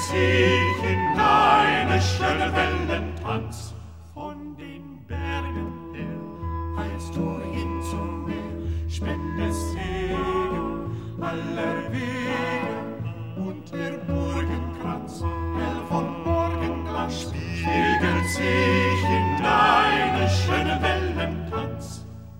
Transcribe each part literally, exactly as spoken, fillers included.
sich in deine schöne Wellentanz. Von den Bergen her heilst du hin zum Meer, spendest Segen aller Wege, und der Burgenkranz, hell von Morgenglanz, spiegelt sich in deine schöne Wellentanz.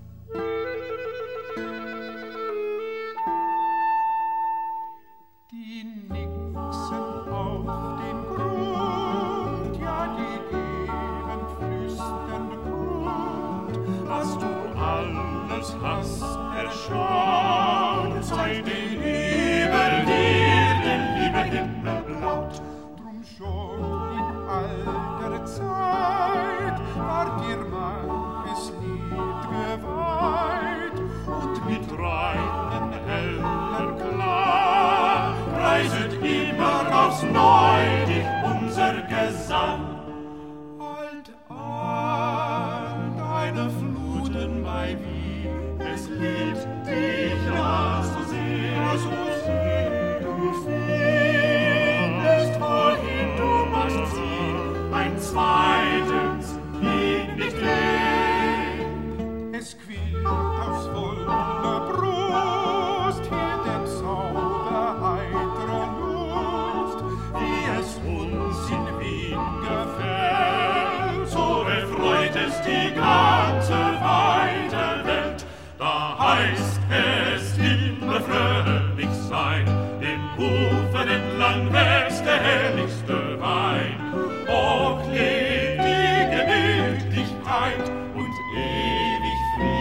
Die Nixen auf den Grund, ja, die geben flüsternd Grund, dass du alles hast erschaut, seit den Himmel dir der liebe Himmel blaut. Drum schon in alter Zeit war dir manches Lied geweiht, und mit reinen heller Klang reiset immer aufs Neu dich unser Gesang. Halt an deine Fluten bei Wien, es liebt dich ja so sehr, so sehr. Du findest, wohin du machst ziehen, ein zweites Lied nicht leer. Es quillt aufs volle Brust, hier der Zauber heitrer Lust, wie es uns in Wien gefällt, so erfreut es die ganze weite Welt. Da heißt es immer fröhlich sein, den Ufern entlang wächst der herrlichste Wein. Och, lebt die Gemütlichkeit und ewig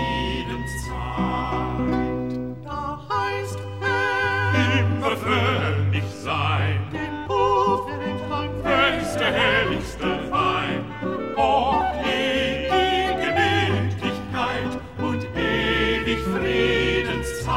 Friedenszeit. Da heißt es immer fröhlich sein, den Ufern entlang wächst der herrlichste Wein. Och, lebt die Gemütlichkeit und ewig Friedenszeit.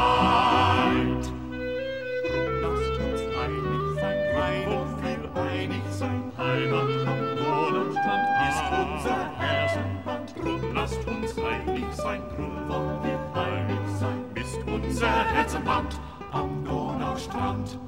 Drum lasst uns einig sein, einig sein, einig sein. Heimat am Donaustrand ist unser Herzenband. Drum lasst uns einig sein, drum wollen wir einig sein. Ist unser Herzenband am Donaustrand.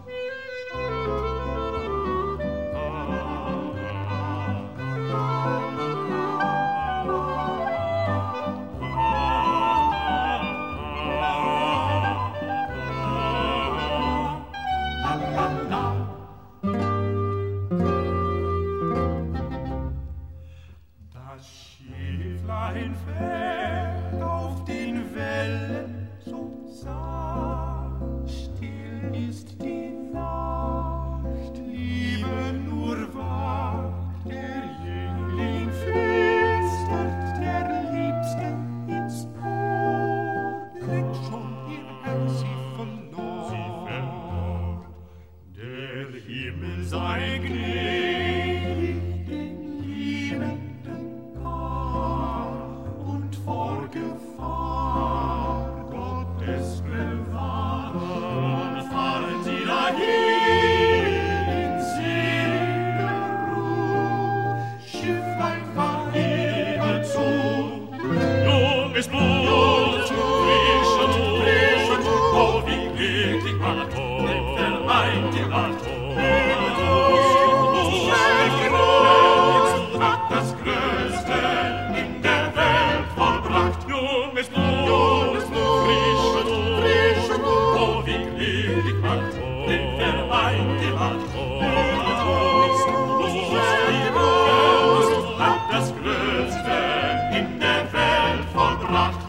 Das Schifflein fährt auf den Wellen so sanft, still ist die Nacht, Liebe nur wacht, der Jüngling flüstert der Liebsten ins Ohr, klingt schon ihr Herz sie verlor. Der Himmel sei gnädig den Liebenden gar, und vor Gefahr Gottes bewahrt, fahren sie dahin in seliger Ruhe. Schifflein, fahr ihnen zu, junges Blut, frisch und frisch und oh, wie glücklich Marathon, den vereint im Atom. Hat das Größte in der Welt vollbracht. Junges Blut, frisch und frisch und oh, wie glücklich Marathon, den vereint im Atom. Hat das Größte in der Welt vollbracht.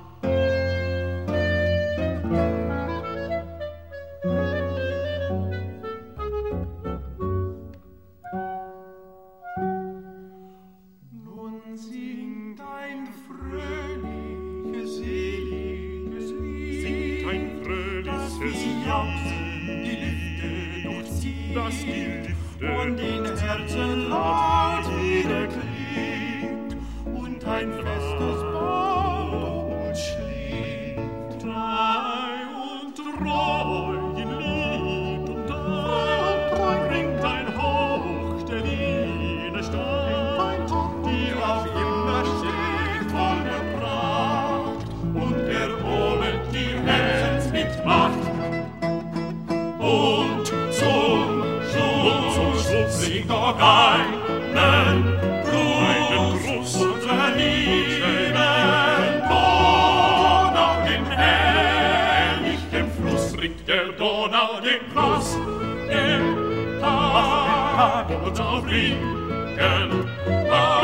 Nun singt ein fröhliches, seliges Lied. Singt ein fröhliches Lied. Die Lüfte durchzieht, das die Lüfte und den Herzen laut wieder klingt. Und ein festes Band schlägt. Treu und treu in Lied und Treu bringt ein Hauch der Liebe Stadt, die auf immer steht voller Pracht und erobert die Herzensmitmacht. Und zum Schluss singt doch einen Gruß, unser lieben Donau, den herrlichen Fluss, bringt der Donau den Gruß, den Tag, uns auf Regen,